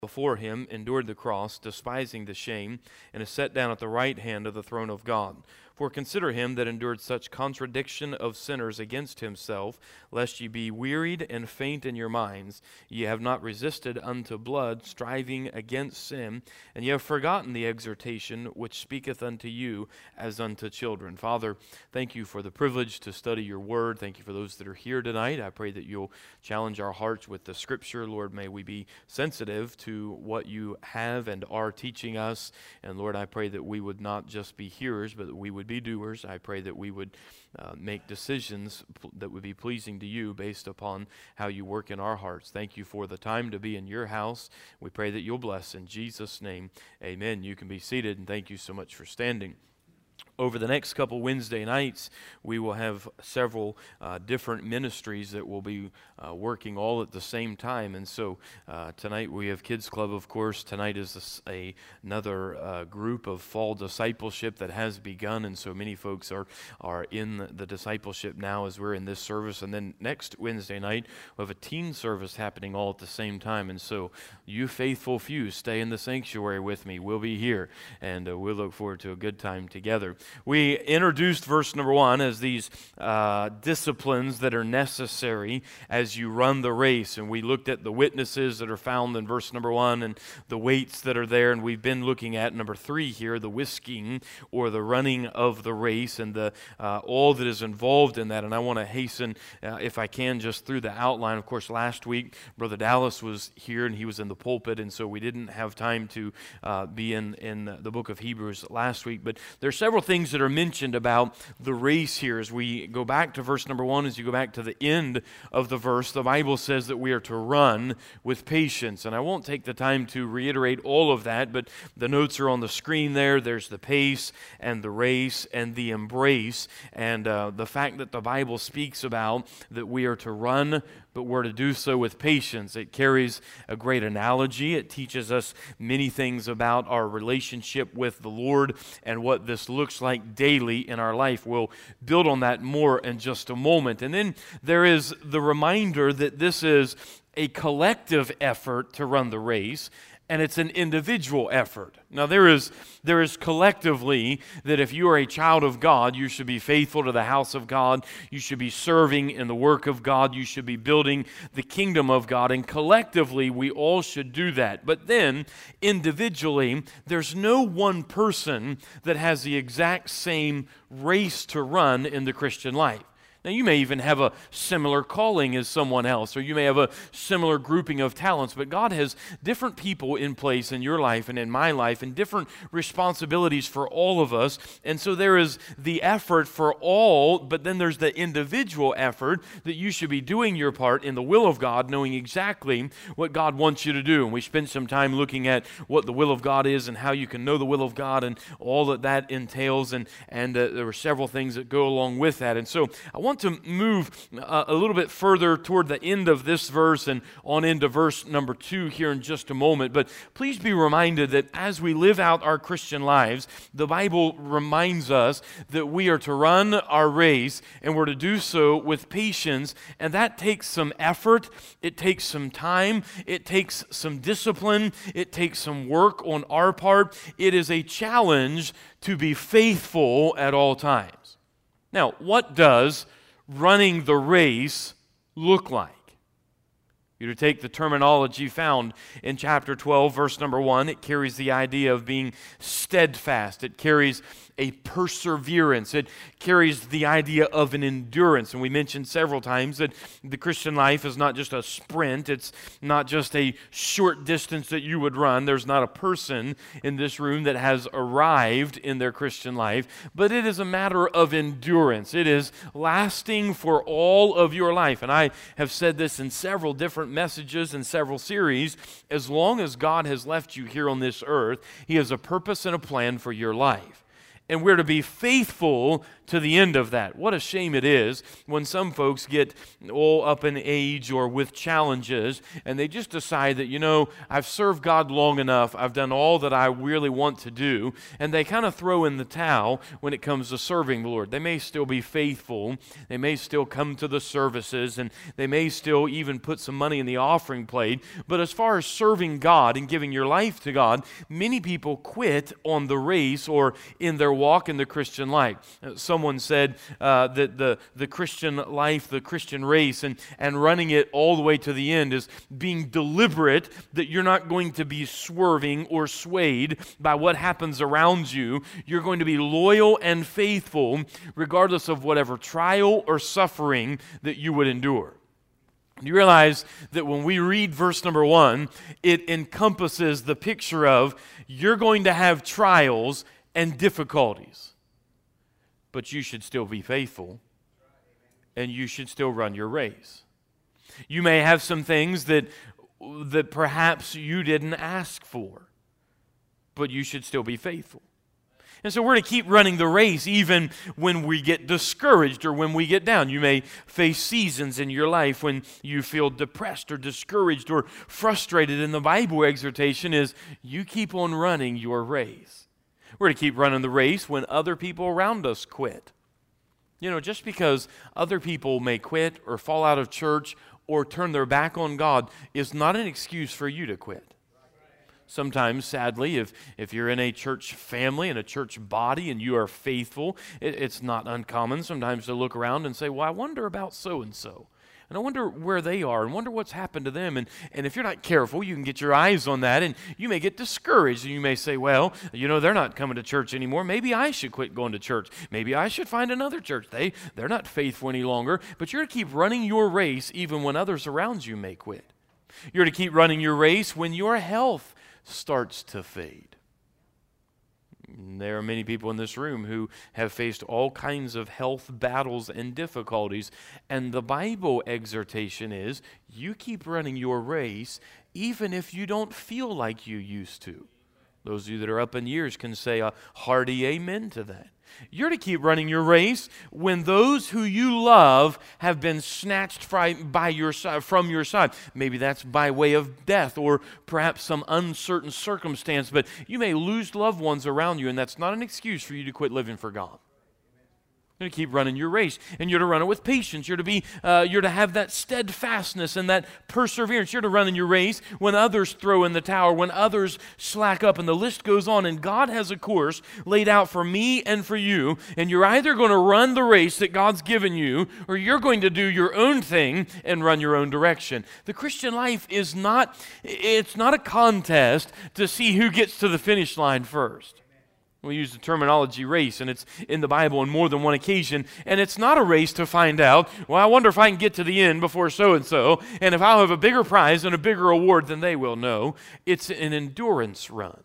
before him, endured the cross, despising the shame, and is set down at the right hand of the throne of God. For consider him that endured such contradiction of sinners against himself, lest ye be wearied and faint in your minds. Ye have not resisted unto blood, striving against sin, and ye have forgotten the exhortation which speaketh unto you as unto children. Father, thank you for the privilege to study your word. Thank you for those that are here tonight. I pray that you'll challenge our hearts with the scripture. Lord, may we be sensitive to what you have and are teaching us. And Lord, I pray that we would not just be hearers, but that we would be doers. I pray that we would make decisions that would be pleasing to you based upon how you work in our hearts. Thank you for the time to be in your house. We pray that you'll bless in Jesus' name. Amen. You can be seated, and thank you so much for standing. Over the next couple Wednesday nights, we will have several different ministries that will be working all at the same time. And so tonight we have Kids Club, of course. Tonight is another group of fall discipleship that has begun. And so many folks are in the discipleship now as we're in this service. And then next Wednesday night, we'll have a teen service happening all at the same time. And so you faithful few, stay in the sanctuary with me. We'll be here, and we'll look forward to a good time together. We introduced verse number 1 as these disciplines that are necessary as you run the race. And we looked at the witnesses that are found in verse number 1 and the weights that are there. And we've been looking at number 3 here, the whisking or the running of the race and the all that is involved in that. And I want to hasten, if I can, just through the outline. Of course, last week, Brother Dallas was here and he was in the pulpit. And so we didn't have time to be in the book of Hebrews last week. But there are several things that are mentioned about the race here. As we go back to verse number 1, as you go back to the end of the verse, the Bible says that we are to run with patience. And I won't take the time to reiterate all of that, but the notes are on the screen there. There's the pace and the race and the embrace, and the fact that the Bible speaks about that we are to run, but we're to do so with patience. It carries a great analogy. It teaches us many things about our relationship with the Lord and what this looks like daily in our life. We'll build on that more in just a moment. And then there is the reminder that this is a collective effort to run the race, and it's an individual effort. Now, there is collectively that if you are a child of God, you should be faithful to the house of God. You should be serving in the work of God. You should be building the kingdom of God. And collectively, we all should do that. But then, individually, there's no one person that has the exact same race to run in the Christian life. Now, you may even have a similar calling as someone else, or you may have a similar grouping of talents, but God has different people in place in your life and in my life, and different responsibilities for all of us. And so there is the effort for all, but then there's the individual effort that you should be doing your part in the will of God, knowing exactly what God wants you to do. And we spent some time looking at what the will of God is and how you can know the will of God and all that that entails, and there were several things that go along with that. And so I want to move a little bit further toward the end of this verse and on into verse number 2 here in just a moment. But please be reminded that as we live out our Christian lives, the Bible reminds us that we are to run our race and we're to do so with patience. And that takes some effort. It takes some time. It takes some discipline. It takes some work on our part. It is a challenge to be faithful at all times. Now, what does running the race look like? You to take the terminology found in chapter 12, verse number 1, it carries the idea of being steadfast. It carries a perseverance. It carries the idea of an endurance. And we mentioned several times that the Christian life is not just a sprint. It's not just a short distance that you would run. There's not a person in this room that has arrived in their Christian life, but it is a matter of endurance. It is lasting for all of your life. And I have said this in several different messages and several series. As long as God has left you here on this earth, He has a purpose and a plan for your life. And we're to be faithful to the end of that. What a shame it is when some folks get all up in age or with challenges and they just decide that, I've served God long enough, I've done all that I really want to do, and they kind of throw in the towel when it comes to serving the Lord. They may still be faithful, they may still come to the services, and they may still even put some money in the offering plate, but as far as serving God and giving your life to God, many people quit on the race or in their walk in the Christian life. Someone said that the Christian life, the Christian race, and running it all the way to the end is being deliberate that you're not going to be swerving or swayed by what happens around you. You're going to be loyal and faithful regardless of whatever trial or suffering that you would endure. You realize that when we read verse number 1, it encompasses the picture of you're going to have trials and difficulties. But you should still be faithful, and you should still run your race. You may have some things that perhaps you didn't ask for, but you should still be faithful. And so we're to keep running the race even when we get discouraged or when we get down. You may face seasons in your life when you feel depressed or discouraged or frustrated, and the Bible exhortation is you keep on running your race. We're to keep running the race when other people around us quit. Just because other people may quit or fall out of church or turn their back on God is not an excuse for you to quit. Sometimes, sadly, if you're in a church family and a church body and you are faithful, it's not uncommon sometimes to look around and say, well, I wonder about so-and-so. And I wonder where they are and wonder what's happened to them. And if you're not careful, you can get your eyes on that and you may get discouraged. And you may say, well, they're not coming to church anymore. Maybe I should quit going to church. Maybe I should find another church. They're not faithful any longer. But you're to keep running your race even when others around you may quit. You're to keep running your race when your health starts to fade. There are many people in this room who have faced all kinds of health battles and difficulties, and the Bible exhortation is you keep running your race even if you don't feel like you used to. Those of you that are up in years can say a hearty amen to that. You're to keep running your race when those who you love have been snatched from your side. Maybe that's by way of death or perhaps some uncertain circumstance, but you may lose loved ones around you, and that's not an excuse for you to quit living for God. You're to keep running your race, and you're to run it with patience. You're to have that steadfastness and that perseverance. You're to run in your race when others throw in the towel, when others slack up, and the list goes on. And God has a course laid out for me and for you, and you're either going to run the race that God's given you, or you're going to do your own thing and run your own direction. The Christian life is not a contest to see who gets to the finish line first. We use the terminology race, and it's in the Bible on more than one occasion. And it's not a race to find out, well, I wonder if I can get to the end before so-and-so, and if I'll have a bigger prize and a bigger award than they will. No, it's an endurance run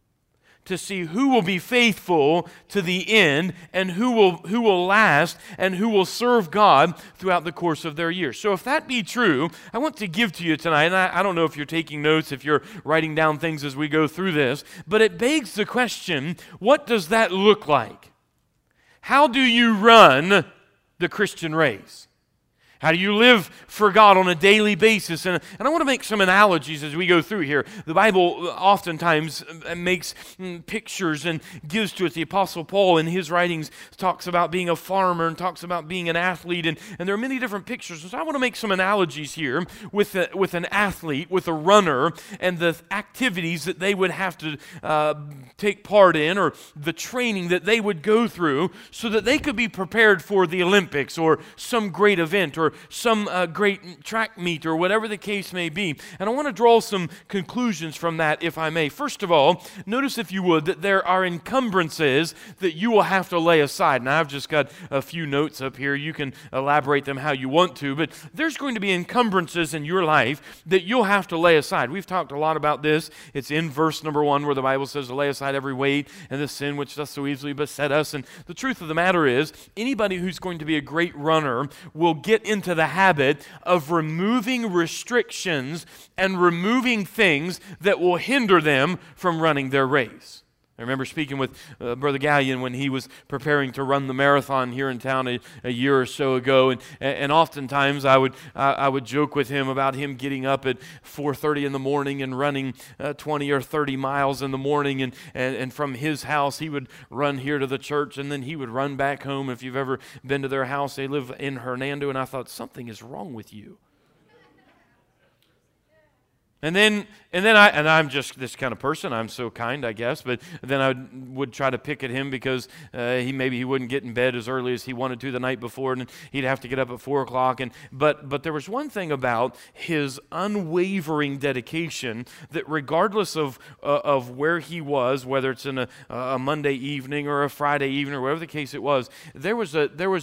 to see who will be faithful to the end and who will last and who will serve God throughout the course of their years. So if that be true, I want to give to you tonight, and I don't know if you're taking notes, if you're writing down things as we go through this, but it begs the question, what does that look like? How do you run the Christian race? How do you live for God on a daily basis? And I want to make some analogies as we go through here. The Bible oftentimes makes pictures and gives to it. The Apostle Paul in his writings talks about being a farmer and talks about being an athlete. And there are many different pictures. So I want to make some analogies here with an athlete, with a runner, and the activities that they would have to take part in, or the training that they would go through so that they could be prepared for the Olympics or some great event or some great track meet or whatever the case may be. And I want to draw some conclusions from that, if I may. First of all, notice, if you would, that there are encumbrances that you will have to lay aside. Now, I've just got a few notes up here. You can elaborate them how you want to, but there's going to be encumbrances in your life that you'll have to lay aside. We've talked a lot about this. It's in verse number 1 where the Bible says to lay aside every weight and the sin which doth so easily beset us. And the truth of the matter is, anybody who's going to be a great runner will get into the habit of removing restrictions and removing things that will hinder them from running their race. I remember speaking with Brother Gallion when he was preparing to run the marathon here in town a year or so ago, and oftentimes I would joke with him about him getting up at 4:30 in the morning and running 20 or 30 miles in the morning, and from his house he would run here to the church, and then he would run back home. If you've ever been to their house, they live in Hernando, and I thought, something is wrong with you. And I'm just this kind of person. I'm so kind, I guess. But then I would try to pick at him because maybe he wouldn't get in bed as early as he wanted to the night before, and he'd have to get up at 4 o'clock. But there was one thing about his unwavering dedication that, regardless of where he was, whether it's in a Monday evening or a Friday evening or whatever the case it was, there was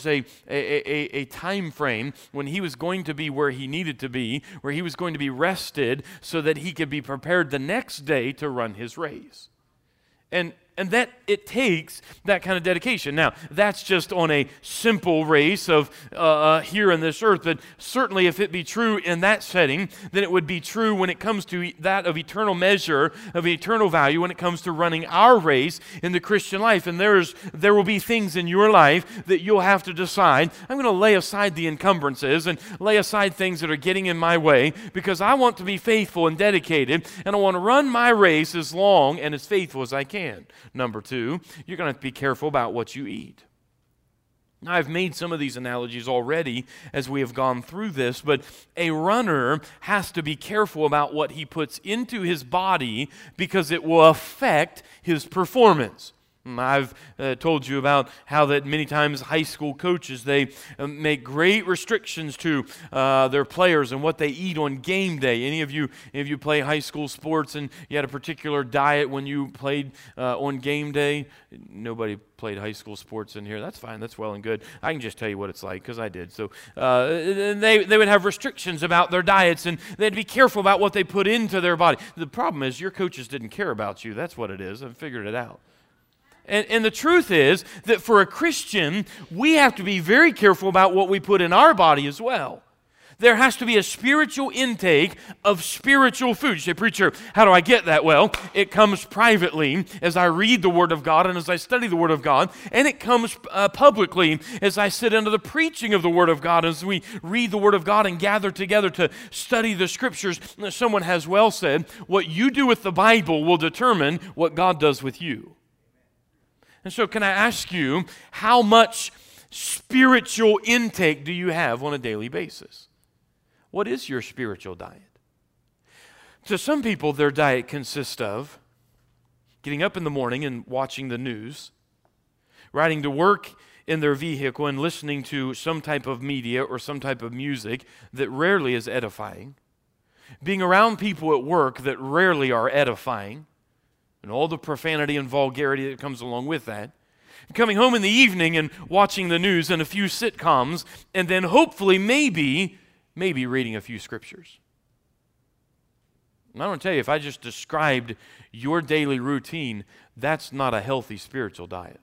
a time frame when he was going to be where he needed to be, where he was going to be rested, so that he could be prepared the next day to run his race. And that it takes that kind of dedication. Now, that's just on a simple race of here on this earth, but certainly if it be true in that setting, then it would be true when it comes to that of eternal measure, of eternal value, when it comes to running our race in the Christian life. And there will be things in your life that you'll have to decide, I'm going to lay aside the encumbrances and lay aside things that are getting in my way, because I want to be faithful and dedicated, and I want to run my race as long and as faithful as I can. Number 2, you're going to have to be careful about what you eat. Now, I've made some of these analogies already as we have gone through this, but a runner has to be careful about what he puts into his body because it will affect his performance. I've told you about how that many times high school coaches, they make great restrictions to their players and what they eat on game day. Any of you play high school sports and you had a particular diet when you played on game day? Nobody played high school sports in here. That's fine. That's well and good. I can just tell you what it's like because I did. So they would have restrictions about their diets, and they'd be careful about what they put into their body. The problem is your coaches didn't care about you. That's what it is. I've figured it out. And the truth is that for a Christian, we have to be very careful about what we put in our body as well. There has to be a spiritual intake of spiritual food. You say, preacher, how do I get that? Well, it comes privately as I read the Word of God and as I study the Word of God, and it comes publicly as I sit under the preaching of the Word of God, as we read the Word of God and gather together to study the Scriptures. Someone has well said, what you do with the Bible will determine what God does with you. And so can I ask you, how much spiritual intake do you have on a daily basis? What is your spiritual diet? To some people, their diet consists of getting up in the morning and watching the news, riding to work in their vehicle and listening to some type of media or some type of music that rarely is edifying, being around people at work that rarely are edifying, and all the profanity and vulgarity that comes along with that. Coming home in the evening and watching the news and a few sitcoms, and then hopefully maybe reading a few scriptures. And I want to tell you, if I just described your daily routine, that's not a healthy spiritual diet.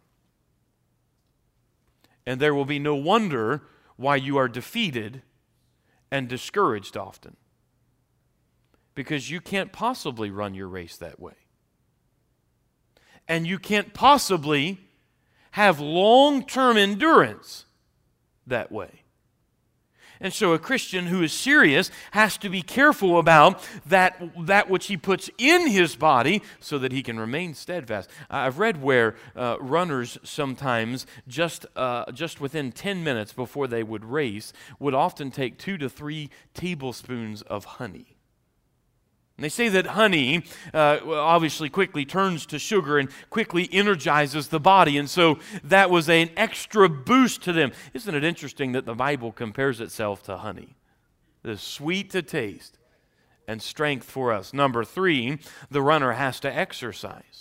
And there will be no wonder why you are defeated and discouraged often. Because you can't possibly run your race that way. And you can't possibly have long-term endurance that way. And so a Christian who is serious has to be careful about that which he puts in his body so that he can remain steadfast. I've read where runners sometimes just within 10 minutes before they would race would often take 2 to 3 tablespoons of honey. And they say that honey obviously quickly turns to sugar and quickly energizes the body. And so that was an extra boost to them. Isn't it interesting that the Bible compares itself to honey? It's sweet to taste and strength for us. Number 3, the runner has to exercise.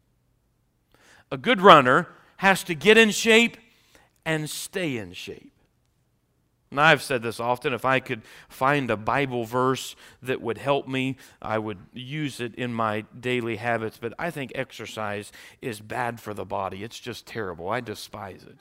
A good runner has to get in shape and stay in shape. And I've said this often, if I could find a Bible verse that would help me, I would use it in my daily habits. But I think exercise is bad for the body. It's just terrible. I despise it.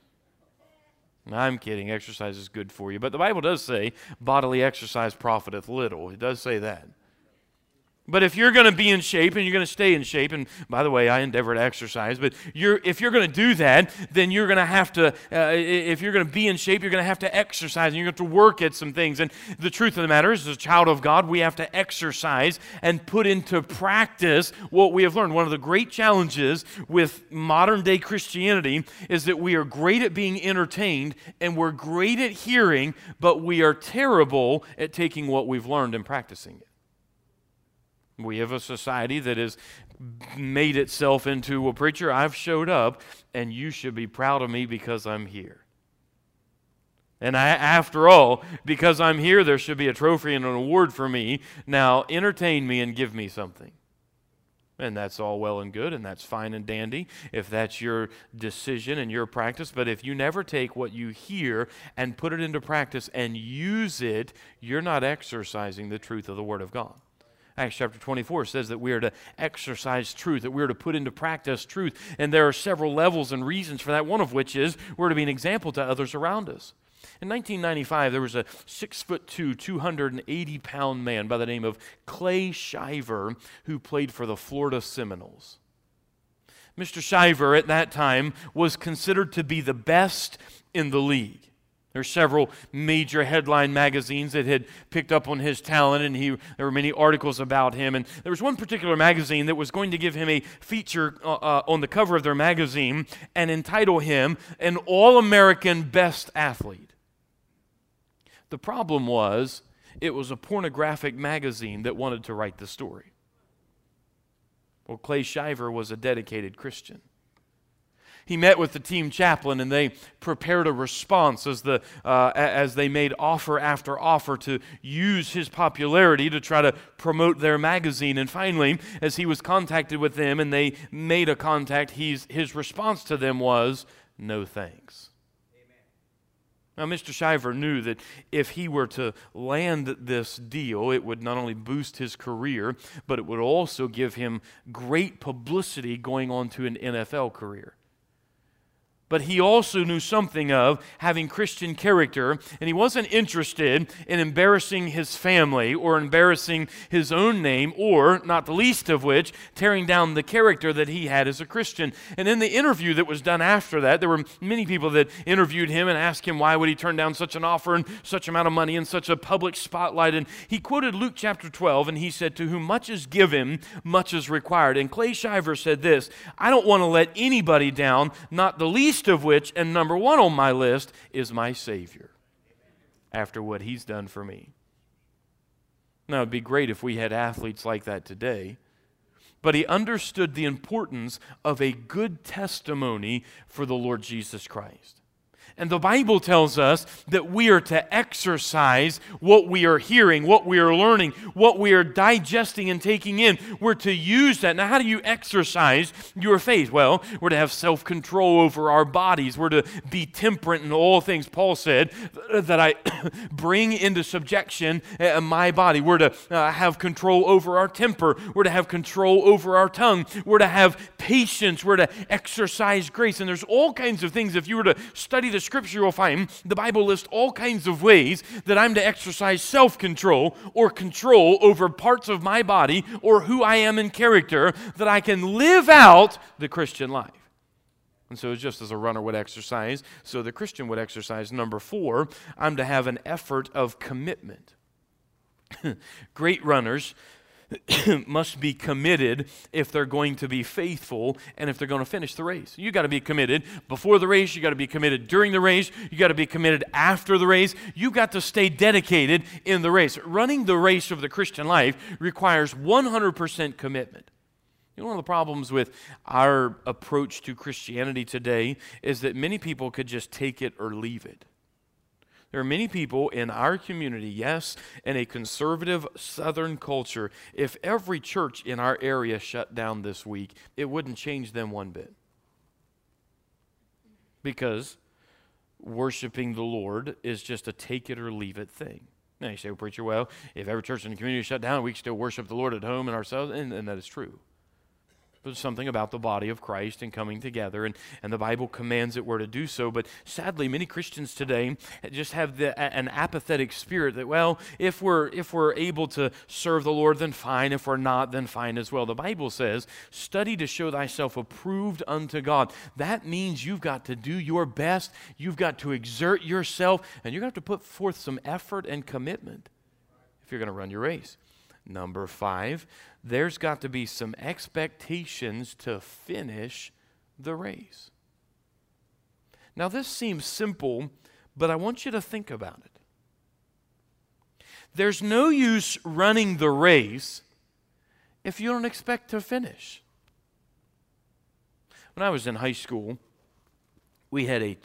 I'm kidding. Exercise is good for you. But the Bible does say, bodily exercise profiteth little. It does say that. But if you're going to be in shape and you're going to stay in shape, and by the way, I endeavor to exercise, but if you're going to do that, then you're going to have to, if you're going to be in shape, you're going to have to exercise, and you're going to have to work at some things. And the truth of the matter is, as a child of God, we have to exercise and put into practice what we have learned. One of the great challenges with modern-day Christianity is that we are great at being entertained, and we're great at hearing, but we are terrible at taking what we've learned and practicing it. We have a society that has made itself into, well, preacher, I've showed up, and you should be proud of me because I'm here. And after all, because I'm here, there should be a trophy and an award for me. Now, entertain me and give me something. And that's all well and good, and that's fine and dandy if that's your decision and your practice. But if you never take what you hear and put it into practice and use it, you're not exercising the truth of the Word of God. Acts chapter 24 says that we are to exercise truth, that we are to put into practice truth. And there are several levels and reasons for that, one of which is we're to be an example to others around us. In 1995, there was a 6'2", 280-pound man by the name of Clay Shiver who played for the Florida Seminoles. Mr. Shiver at that time was considered to be the best in the league. There are several major headline magazines that had picked up on his talent, and there were many articles about him. And there was one particular magazine that was going to give him a feature on the cover of their magazine and entitle him an All-American Best Athlete. The problem was, it was a pornographic magazine that wanted to write the story. Well, Clay Shiver was a dedicated Christian. He met with the team chaplain, and they prepared a response as they made offer after offer to use his popularity to try to promote their magazine. And finally, as he was contacted with them and they made a contact, his response to them was, "No thanks." Now, Mr. Shiver knew that if he were to land this deal, it would not only boost his career, but it would also give him great publicity going on to an NFL career. But he also knew something of having Christian character, and he wasn't interested in embarrassing his family or embarrassing his own name, or, not the least of which, tearing down the character that he had as a Christian. And in the interview that was done after that, there were many people that interviewed him and asked him why would he turn down such an offer and such amount of money and such a public spotlight. And he quoted Luke chapter 12, and he said, "To whom much is given, much is required." And Clay Shiver said this, "I don't want to let anybody down, not the least of which, and number one on my list, is my Savior, after what He's done for me." Now, it'd be great if we had athletes like that today, but he understood the importance of a good testimony for the Lord Jesus Christ. And the Bible tells us that we are to exercise what we are hearing, what we are learning, what we are digesting and taking in. We're to use that. Now, how do you exercise your faith? Well, we're to have self-control over our bodies. We're to be temperate in all things. Paul said that I bring into subjection my body. We're to have control over our temper. We're to have control over our tongue. We're to have patience. We're to exercise grace. And there's all kinds of things. If you were to study the Scripture, you'll find the Bible lists all kinds of ways that I'm to exercise self-control or control over parts of my body or who I am in character, that I can live out the Christian life. And so just as a runner would exercise, so the Christian would exercise. Number 4, I'm to have an effort of commitment. Great runners must be committed if they're going to be faithful and if they're going to finish the race. You got to be committed before the race. You got to be committed during the race. You got to be committed after the race. You got to stay dedicated in the race. Running the race of the Christian life requires 100% commitment. You know, one of the problems with our approach to Christianity today is that many people could just take it or leave it. There are many people in our community, yes, in a conservative Southern culture, if every church in our area shut down this week, it wouldn't change them one bit. Because worshiping the Lord is just a take it or leave it thing. Now you say, well, preacher, well, if every church in the community shut down, we can still worship the Lord at home and ourselves, and that is true. There's something about the body of Christ and coming together, and the Bible commands that we're to do so. But sadly, many Christians today just have an apathetic spirit that, well, if we're able to serve the Lord, then fine. If we're not, then fine as well. The Bible says, study to show thyself approved unto God. That means you've got to do your best. You've got to exert yourself, and you're going to have to put forth some effort and commitment if you're going to run your race. Number 5, there's got to be some expectations to finish the race. Now, this seems simple, but I want you to think about it. There's no use running the race if you don't expect to finish. When I was in high school, we had a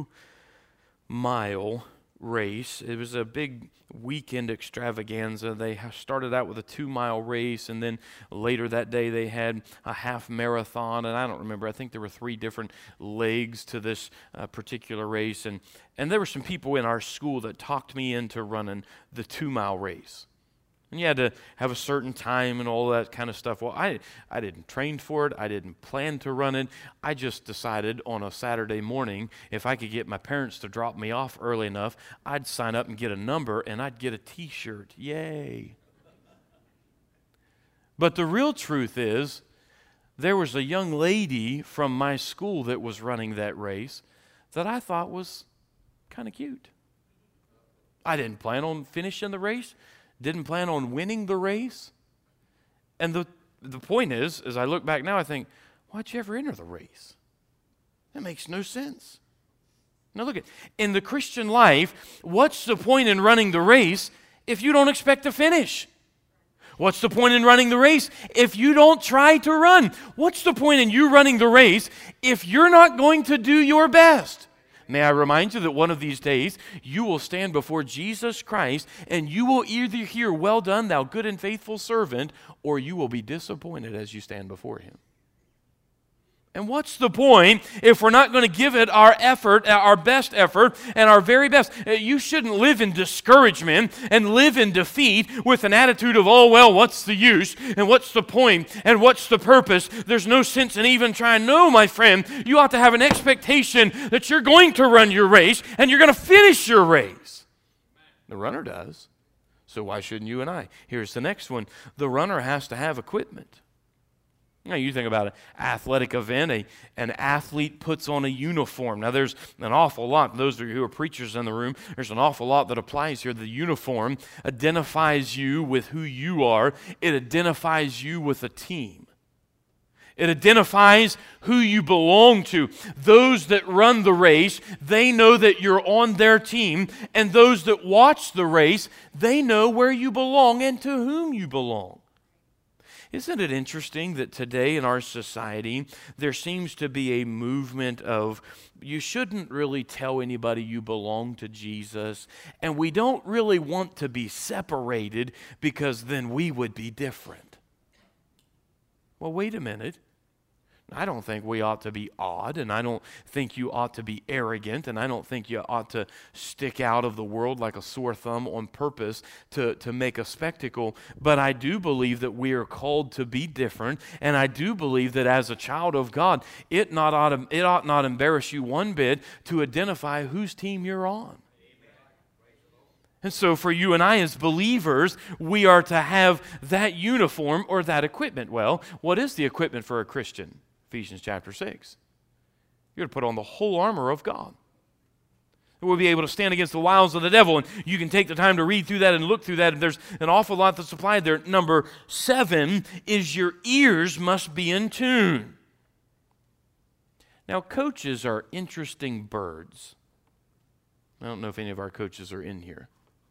2-mile race. It was a big weekend extravaganza. They started out with a 2-mile race, and then later that day they had a half marathon, and I don't remember. I think there were 3 different legs to this particular race, and there were some people in our school that talked me into running the 2-mile race. And you had to have a certain time and all that kind of stuff. Well, I didn't train for it. I didn't plan to run it. I just decided on a Saturday morning, if I could get my parents to drop me off early enough, I'd sign up and get a number, and I'd get a T-shirt. Yay. But the real truth is, there was a young lady from my school that was running that race that I thought was kind of cute. I didn't plan on finishing the race. Didn't plan on winning the race. And the point is, as I look back now, I think, why'd you ever enter the race? That makes no sense. Now look at, in the Christian life, what's the point in running the race if you don't expect to finish? What's the point in running the race if you don't try to run? What's the point in you running the race if you're not going to do your best? May I remind you that one of these days you will stand before Jesus Christ and you will either hear, "Well done, thou good and faithful servant," or you will be disappointed as you stand before Him. And what's the point if we're not going to give it our effort, our best effort, and our very best? You shouldn't live in discouragement and live in defeat with an attitude of, "Oh, well, what's the use? And what's the point? And what's the purpose? There's no sense in even trying." No, my friend, you ought to have an expectation that you're going to run your race and you're going to finish your race. The runner does. So why shouldn't you and I? Here's the next one. The runner has to have equipment. Now, you think about an athletic event, an athlete puts on a uniform. Now, there's an awful lot, those of you who are preachers in the room, there's an awful lot that applies here. The uniform identifies you with who you are. It identifies you with a team. It identifies who you belong to. Those that run the race, they know that you're on their team. And those that watch the race, they know where you belong and to whom you belong. Isn't it interesting that today in our society, there seems to be a movement of, you shouldn't really tell anybody you belong to Jesus, and we don't really want to be separated because then we would be different. Well, wait a minute. I don't think we ought to be odd, and I don't think you ought to be arrogant, and I don't think you ought to stick out of the world like a sore thumb on purpose to make a spectacle. But I do believe that we are called to be different, and I do believe that as a child of God, it ought not embarrass you one bit to identify whose team you're on. And so for you and I as believers, we are to have that uniform or that equipment. Well, what is the equipment for a Christian? Ephesians chapter 6. You're to put on the whole armor of God. We'll be able to stand against the wiles of the devil, and you can take the time to read through that and look through that, and there's an awful lot that's applied there. Number 7 is your ears must be in tune. Now, coaches are interesting birds. I don't know if any of our coaches are in here.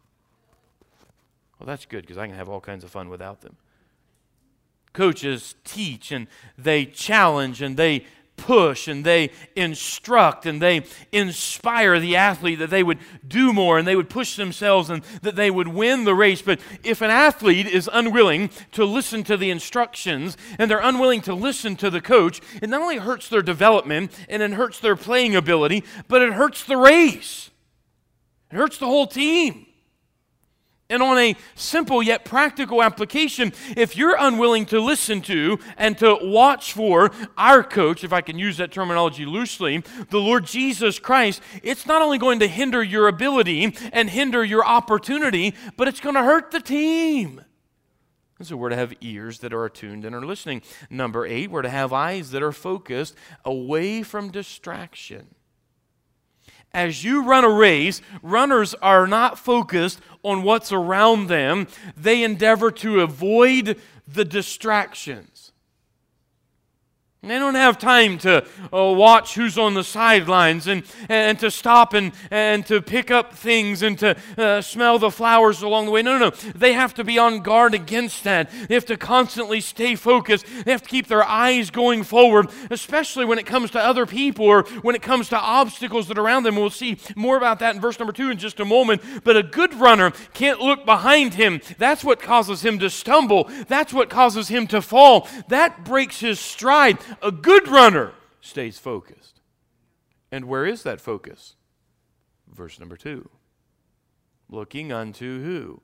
Well, that's good, because I can have all kinds of fun without them. Coaches teach, and they challenge, and they push, and they instruct, and they inspire the athlete that they would do more, and they would push themselves, and that they would win the race. But if an athlete is unwilling to listen to the instructions, and they're unwilling to listen to the coach, it not only hurts their development, and it hurts their playing ability, but it hurts the race. It hurts the whole team. And on a simple yet practical application, if you're unwilling to listen to and to watch for our coach, if I can use that terminology loosely, the Lord Jesus Christ, it's not only going to hinder your ability and hinder your opportunity, but it's going to hurt the team. And so we're to have ears that are attuned and are listening. Number 8, we're to have eyes that are focused away from distraction. As you run a race, runners are not focused on what's around them. They endeavor to avoid the distractions. And they don't have time to watch who's on the sidelines and to stop and to pick up things and to smell the flowers along the way. No. They have to be on guard against that. They have to constantly stay focused. They have to keep their eyes going forward, especially when it comes to other people or when it comes to obstacles that are around them. We'll see more about that in verse number 2 in just a moment. But a good runner can't look behind him. That's what causes him to stumble. That's what causes him to fall. That breaks his stride. A good runner stays focused. And where is that focus? Verse number 2. Looking unto who?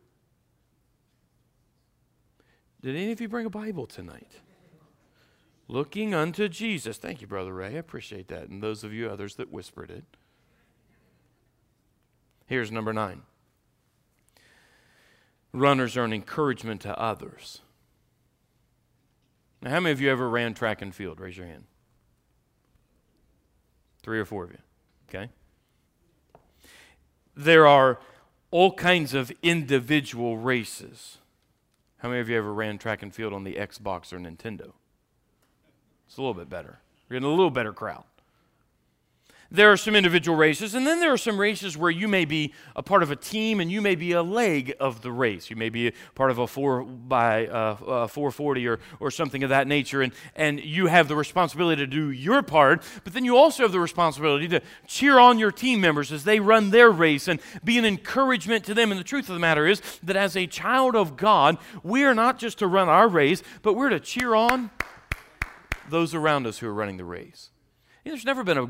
Did any of you bring a Bible tonight? Looking unto Jesus. Thank you, Brother Ray. I appreciate that. And those of you others that whispered it. Here's number 9. Runners are an encouragement to others. Now, how many of you ever ran track and field? Raise your hand. 3 or 4 of you. Okay. There are all kinds of individual races. How many of you ever ran track and field on the Xbox or Nintendo? It's a little bit better. You're in a little better crowd. There are some individual races, and then there are some races where you may be a part of a team and you may be a leg of the race. You may be a part of a 440 or something of that nature, and you have the responsibility to do your part, but then you also have the responsibility to cheer on your team members as they run their race and be an encouragement to them. And the truth of the matter is that as a child of God, we are not just to run our race, but we're to cheer on those around us who are running the race. There's never been a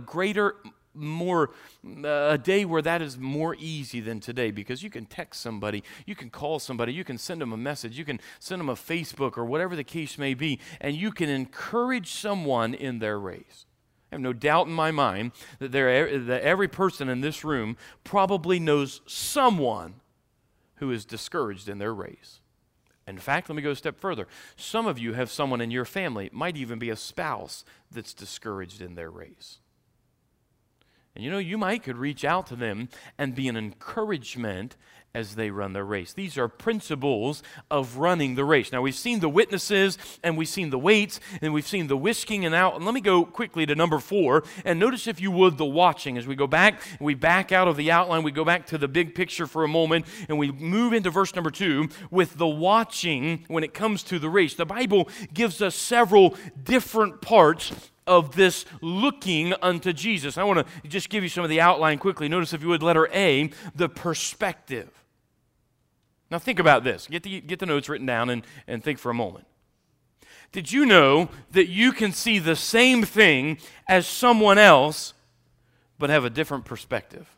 day where that is more easy than today, because you can text somebody, you can call somebody, you can send them a message, you can send them a Facebook or whatever the case may be, and you can encourage someone in their race. I have no doubt in my mind that every person in this room probably knows someone who is discouraged in their race. In fact, let me go a step further. Some of you have someone in your family, it might even be a spouse, that's discouraged in their race. And you could reach out to them and be an encouragement as they run their race. These are principles of running the race. Now, we've seen the witnesses, and we've seen the weights, and we've seen the whisking and out. And let me go quickly to number 4, and notice, if you would, the watching. As we go back, we back out of the outline, we go back to the big picture for a moment, and we move into verse number 2 with the watching when it comes to the race. The Bible gives us several different parts of this looking unto Jesus. I want to just give you some of the outline quickly. Notice, if you would, letter A, the perspective. Now think about this. Get the notes written down and think for a moment. Did you know that you can see the same thing as someone else, but have a different perspective?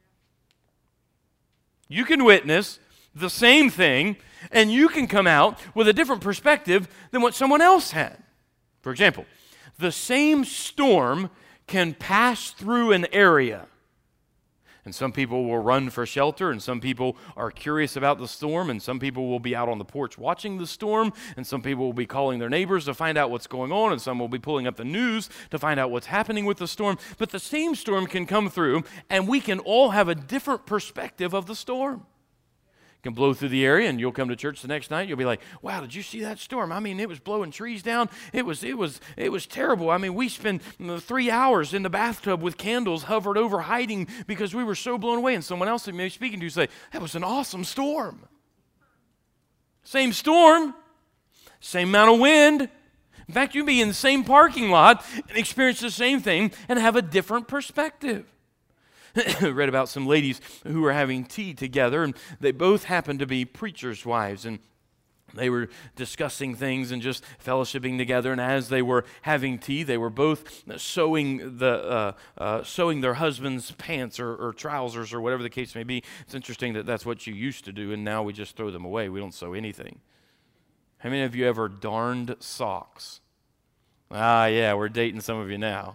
You can witness the same thing, and you can come out with a different perspective than what someone else had. For example, the same storm can pass through an area. And some people will run for shelter, and some people are curious about the storm, and some people will be out on the porch watching the storm, and some people will be calling their neighbors to find out what's going on, and some will be pulling up the news to find out what's happening with the storm. But the same storm can come through, and we can all have a different perspective of the storm. Can blow through the area, and you'll come to church the next night. You'll be like, "Wow, did you see that storm? I mean, it was blowing trees down. It was terrible. I mean, we spent 3 hours in the bathtub with candles hovered over, hiding because we were so blown away." And someone else that may be speaking to you say, "That was an awesome storm." Same storm, same amount of wind. In fact, you can be in the same parking lot and experience the same thing and have a different perspective. I read about some ladies who were having tea together, and they both happened to be preachers' wives. And They were discussing things and just fellowshipping together. And as they were having tea, they were both sewing their husband's pants or trousers or whatever the case may be. It's interesting that that's what you used to do, and now we just throw them away. We don't sew anything. How many of you ever darned socks? Ah, yeah, we're dating some of you now.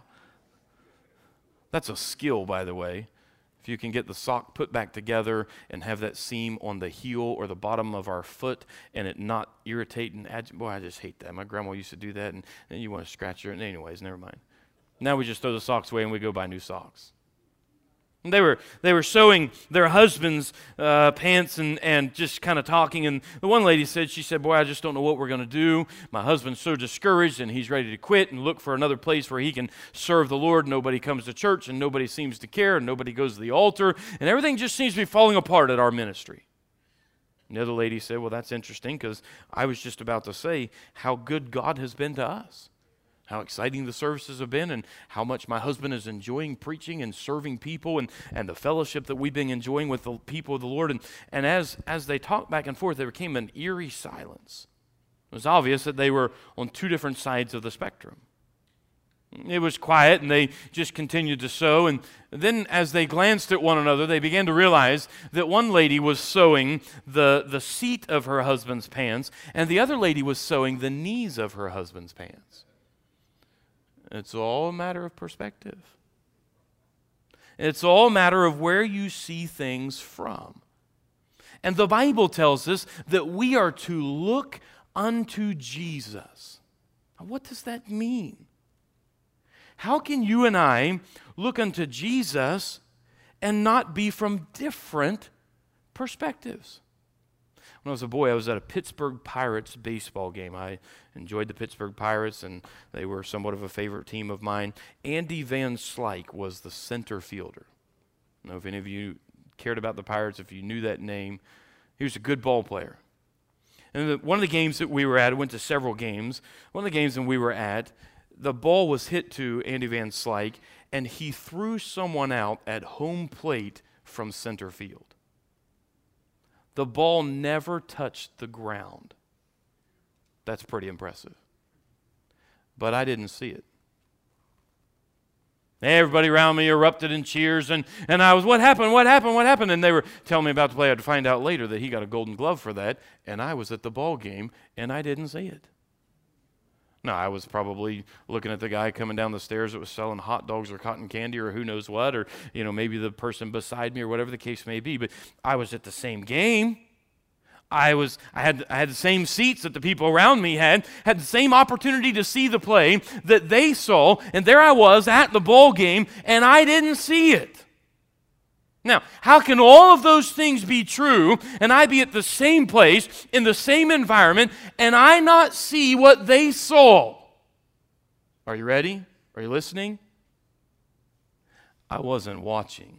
That's a skill, by the way. If you can get the sock put back together and have that seam on the heel or the bottom of our foot and it not irritate and boy, I just hate that. My grandma used to do that, and then you want to scratch her. Anyways, never mind. Now we just throw the socks away and we go buy new socks. And they were sewing their husband's pants and just kind of talking. And the one lady said, boy, I just don't know what we're going to do. My husband's so discouraged and he's ready to quit and look for another place where he can serve the Lord. Nobody comes to church and nobody seems to care and nobody goes to the altar. And everything just seems to be falling apart at our ministry. And the other lady said, well, that's interesting, because I was just about to say how good God has been to us. How exciting the services have been, and how much my husband is enjoying preaching and serving people, and the fellowship that we've been enjoying with the people of the Lord. And as they talked back and forth, there became an eerie silence. It was obvious that they were on two different sides of the spectrum. It was quiet, and they just continued to sew. And then as they glanced at one another, they began to realize that one lady was sewing the seat of her husband's pants, and the other lady was sewing the knees of her husband's pants. It's all a matter of perspective. It's all a matter of where you see things from. And the Bible tells us that we are to look unto Jesus. Now, what does that mean? How can you and I look unto Jesus and not be from different perspectives? When I was a boy, I was at a Pittsburgh Pirates baseball game. I enjoyed the Pittsburgh Pirates, and they were somewhat of a favorite team of mine. Andy Van Slyke was the center fielder. I don't know if any of you cared about the Pirates, if you knew that name. He was a good ball player. And one of the games that we were at, I went to several games. One of the games that we were at, the ball was hit to Andy Van Slyke, and he threw someone out at home plate from center field. The ball never touched the ground. That's pretty impressive. But I didn't see it. Everybody around me erupted in cheers, and I was, what happened? And they were telling me about the play. I'd find out later that he got a golden glove for that, and I was at the ball game, and I didn't see it. No, I was probably looking at the guy coming down the stairs that was selling hot dogs or cotton candy or who knows what, or maybe the person beside me or whatever the case may be. But I was at the same game. I had the same seats that the people around me had the same opportunity to see the play that they saw, and there I was at the ball game, and I didn't see it. Now, how can all of those things be true, and I be at the same place, in the same environment, and I not see what they saw? Are you ready? Are you listening? I wasn't watching.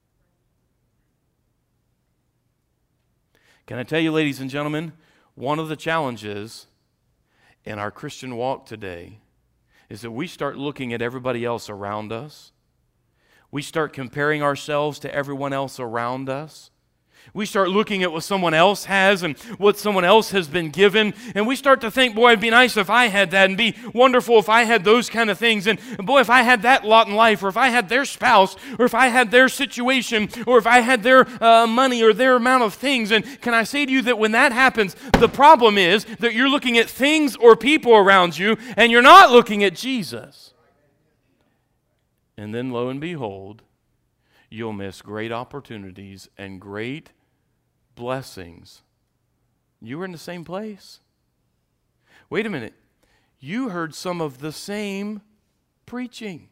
Can I tell you, ladies and gentlemen, one of the challenges in our Christian walk today is that we start looking at everybody else around us. We start comparing ourselves to everyone else around us. We start looking at what someone else has and what someone else has been given, and we start to think, boy, it'd be nice if I had that, and be wonderful if I had those kind of things, and boy, if I had that lot in life, or if I had their spouse, or if I had their situation, or if I had their money or their amount of things. And can I say to you that when that happens, the problem is that you're looking at things or people around you, and you're not looking at Jesus. And then, lo and behold, you'll miss great opportunities and great blessings. You were in the same place. Wait a minute. You heard some of the same preaching.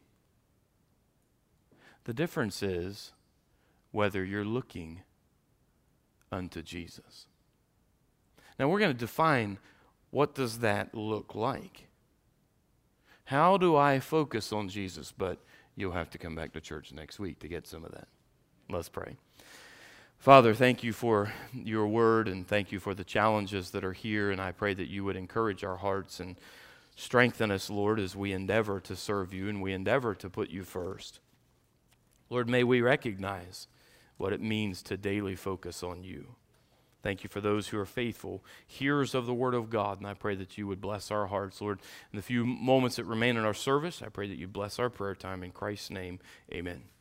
The difference is whether you're looking unto Jesus. Now, we're going to define what does that look like. How do I focus on Jesus? But you'll have to come back to church next week to get some of that. Let's pray. Father, thank you for your word, and thank you for the challenges that are here, and I pray that you would encourage our hearts and strengthen us, Lord, as we endeavor to serve you and we endeavor to put you first. Lord, may we recognize what it means to daily focus on you. Thank you for those who are faithful hearers of the word of God, and I pray that you would bless our hearts, Lord. In the few moments that remain in our service, I pray that you bless our prayer time. In Christ's name, amen.